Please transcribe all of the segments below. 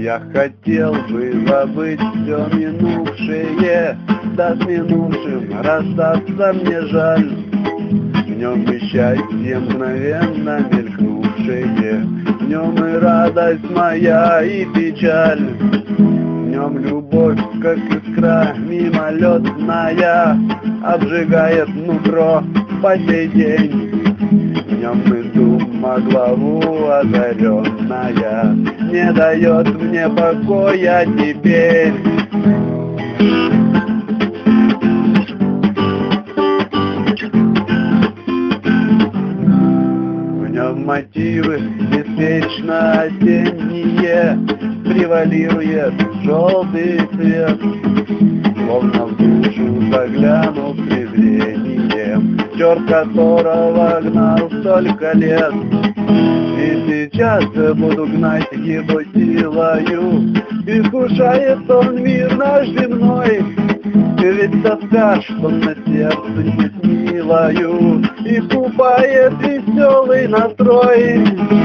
Я хотел бы забыть все минувшее, да с минувшим расстаться мне жаль. В нем и счастье мгновенно мелькнувшее, в нем и радость моя, и печаль. В нем любовь, как искра мимолетная, обжигает нутро по сей день. В нем и дума главу озаренная не дает мне покоя теперь. В нем мотивы беспечно осенние, превалирует желтый цвет, словно в душу заглянул с презрением черт, которого гнал столько лет. И сейчас буду гнать его силою, искушает он мир наш земной. Ведь тоска, что на сердце не с милою, искупает веселый настрой.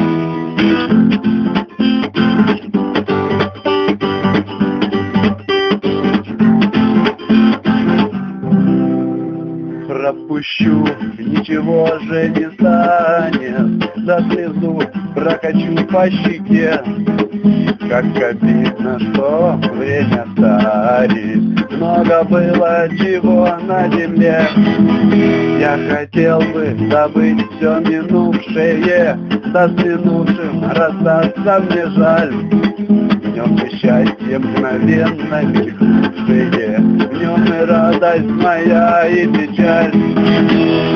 Пропущу, ничего же не станет, за слезу прокачу по щеке. Как обидно, что время старит, много было чего на земле. Я хотел бы забыть все минувшее, да с минувшим расстаться мне жаль. В нем и счастье мгновенно мелькнувшее, в нем и радость моя, и печаль.